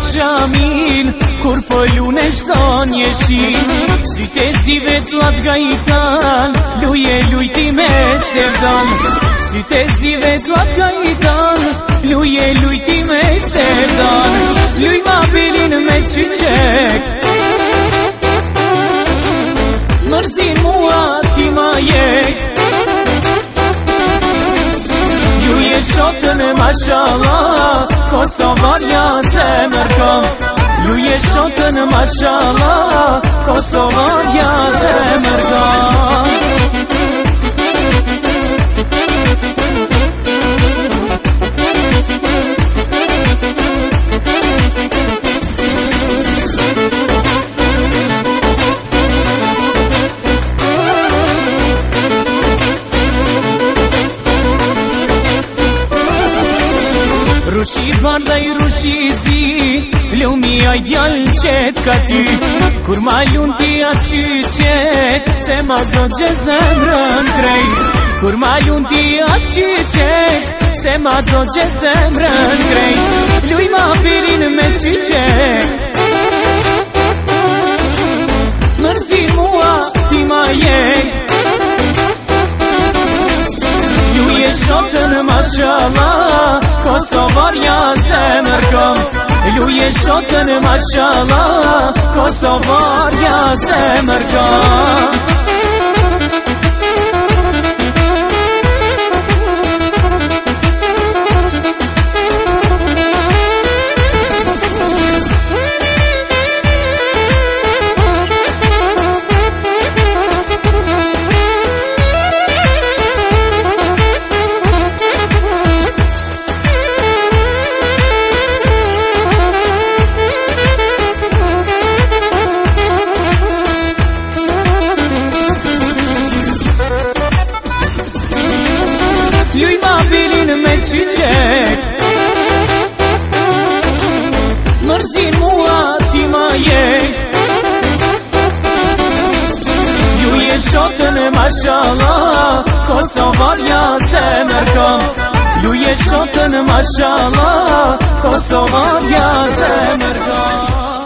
shamin, kur po lunesh thon jeshin. Si te zive t'lat gajtan, luje lujti me sevdan. Si te zive t'lat gajtan, luje lujti me sevdan. Luj ma bilin me qiqek, mërzin mua ti ma jek. Luje shotën mashallah, Kosovarja zemër kam. Luje shotën mashallah, Kosovarja zemër kam. Rushi barda i rushi zi, lumi a i djall qet ka ty. Kur ma lun ti a qyqet, se ma do që zemrën krej. Kur ma lun ti a qyqet, se ma do që zemrën krej. Luj ma pirin me qyqet, mërzin mua ti ma jek. Luje shotën mashallah, Kosovarja zemër kam. Luje shotën mashallah, Kosovarja zemër kam. Luj ma bilin me qiqek, mërzin mua ti ma jek. Luje shotën mashallah, Kosovarja zemër kam. Luje shotën mashallah, Kosovarja zemër kam.